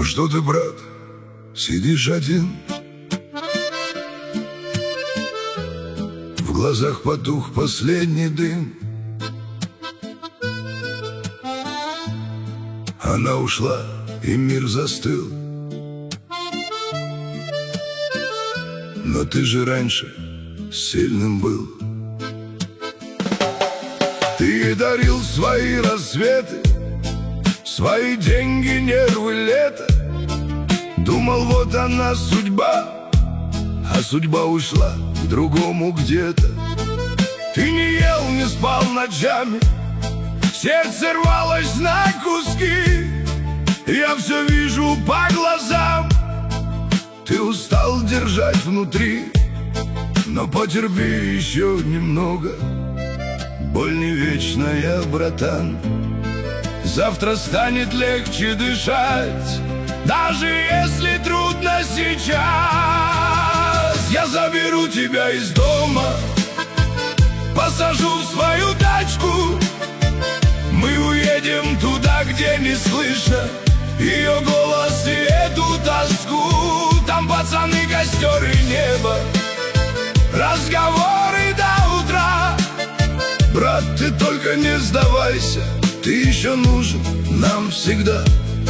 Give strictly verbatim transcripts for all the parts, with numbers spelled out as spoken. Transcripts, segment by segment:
Ну что ты, брат, сидишь один? В глазах потух последний дым. Она ушла, и мир застыл. Но ты же раньше сильным был. Ты дарил свои рассветы, свои деньги, нервы, лето. Думал, вот она судьба, а судьба ушла к другому где-то. Ты не ел, не спал ночами, сердце рвалось на куски. Я все вижу по глазам, ты устал держать внутри. Но потерпи еще немного, боль не вечная, братан. Завтра станет легче дышать, даже если трудно сейчас. Я заберу тебя из дома, посажу в свою тачку. Мы уедем туда, где не слышно ее голос и эту тоску. Там пацаны, костер и небо, разговоры до утра. Брат, ты только не сдавайся, ты еще нужен нам всегда.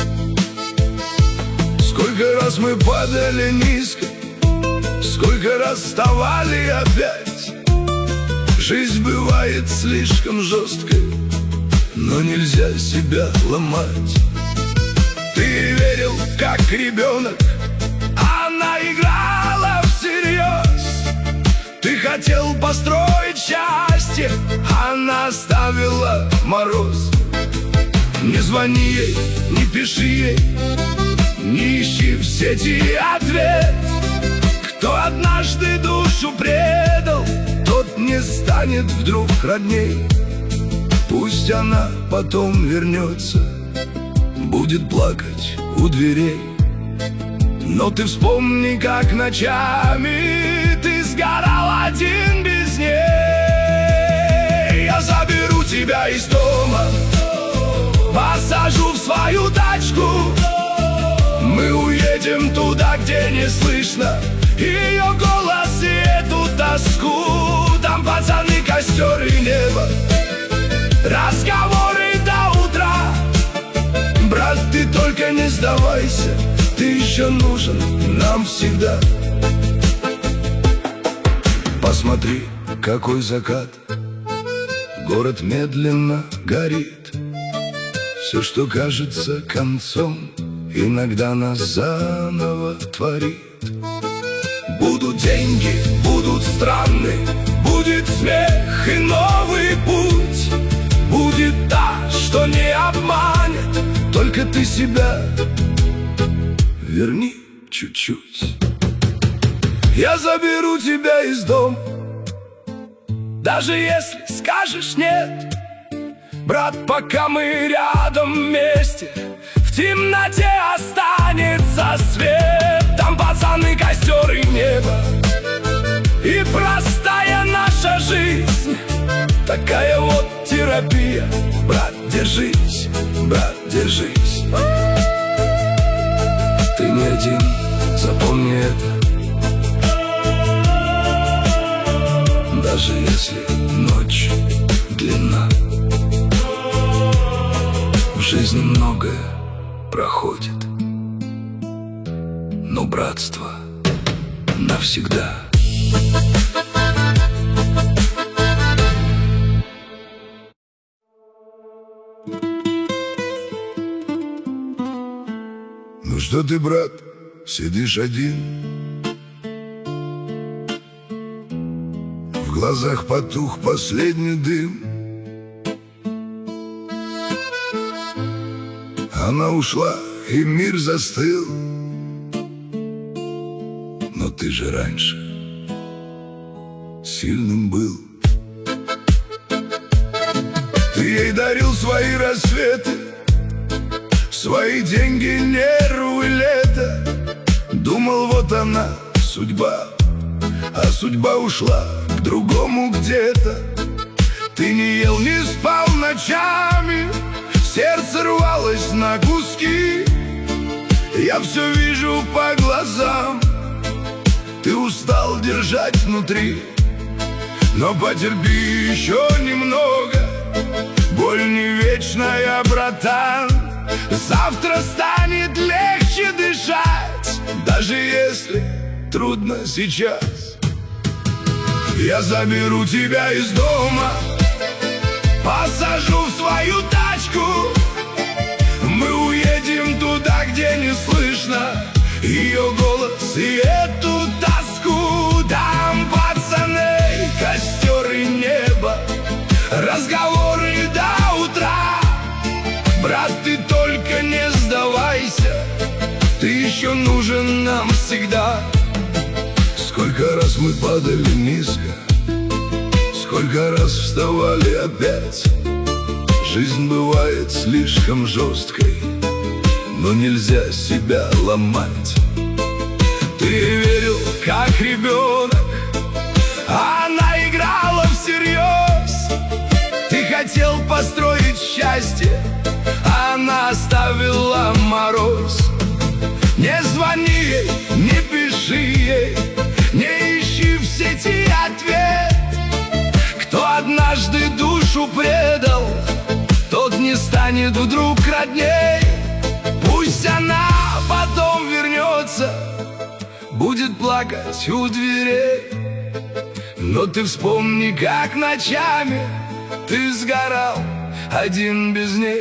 Сколько раз мы падали низко, сколько раз вставали опять. Жизнь бывает слишком жесткой, но нельзя себя ломать. Ты верил, как ребенок, она играла всерьез. Ты хотел построить счастье, она оставила мороз. Не звони ей, не пиши ей, не ищи в сети ответ. Кто однажды душу предал, тот не станет вдруг родней. Пусть она потом вернется, будет плакать у дверей. Но ты вспомни, как ночами ты сгорал один без ней. Я заберу тебя из дома, посажу в свою тачку. Мы уедем туда, где не слышно ее голос и эту тоску. Там пацаны, костер и небо, разговоры до утра. Брат, ты только не сдавайся, ты еще нужен нам всегда. Посмотри, какой закат, город медленно горит. Все, что кажется концом, иногда нас заново творит. Будут деньги, будут страны, будет смех и новый путь. Будет та, что не обманет, только ты себя верни чуть-чуть. Я заберу тебя из дома, даже если скажешь нет. Брат, пока мы рядом вместе, в темноте останется свет. Там пацаны, костер и небо, и простая наша жизнь. Такая вот терапия. Брат, держись, брат, держись. Ты не один, запомни это. Даже если ночь длинна, в жизни многое проходит, но братство навсегда. Ну что ты, брат, сидишь один? В глазах потух последний дым. Она ушла, и мир застыл. Но ты же раньше сильным был. Ты ей дарил свои рассветы, свои деньги, нервы, лето. Думал, вот она судьба, а судьба ушла к другому где-то. Ты не ел, не спал ночами, сердце рвалось на куски. Я все вижу по глазам, ты устал держать внутри. Но потерпи еще немного, боль не вечная, братан. Завтра станет легче дышать, даже если трудно сейчас. Я заберу тебя из дома, посажу в свою тачку. Мы уедем туда, где не слышно ее голос и эту тоску. Там пацаны, костер и небо, разговоры до утра. Брат, ты только не сдавайся, ты еще нужен нам всегда. Сколько раз мы падали низко, сколько раз вставали опять. Жизнь бывает слишком жесткой, но нельзя себя ломать. Ты верил, как ребенок, а она играла всерьез. Ты хотел построить счастье, а она оставила мороз. Не звони ей, не пиши ей, не ищи в сети ответ. Кто однажды душу предал, тот не станет вдруг родней. Пусть она потом вернется, будет плакать у дверей. Но ты вспомни, как ночами ты сгорал один без ней.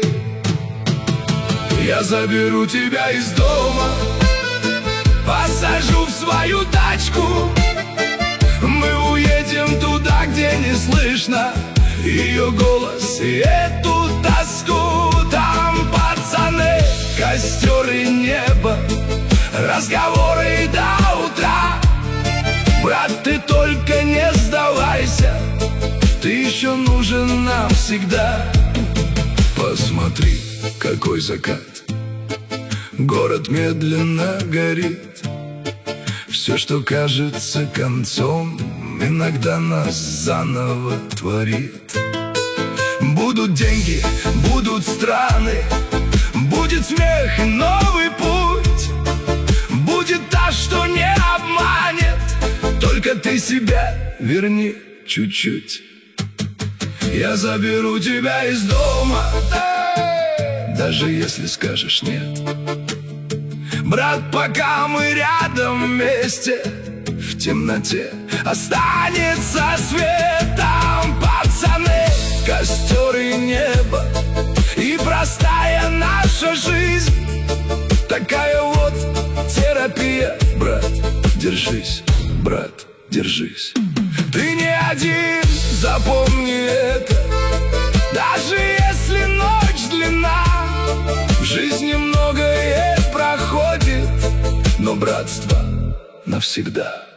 Я заберу тебя из дома, посажу в свою тачку. Мы уедем туда, где не слышно ее голос и эту тоску. Там пацаны, костер и небо, разговоры до утра. Брат, ты только не сдавайся, ты еще нужен нам всегда. Посмотри, какой закат, город медленно горит. Все, что кажется концом, иногда нас заново творит. Будут деньги, будут страны, будет смех и новый путь. Будет та, что не обманет, только ты себя верни чуть-чуть. Я заберу тебя из дома, даже если скажешь нет. Брат, пока мы рядом вместе, в темноте останется свет. Там пацаны, костер и небо, и простая наша жизнь. Такая вот терапия. Брат, держись, брат, держись. Ты не один, запомни это. Даже если ночь длинна, в жизни многое проходит, но братство навсегда.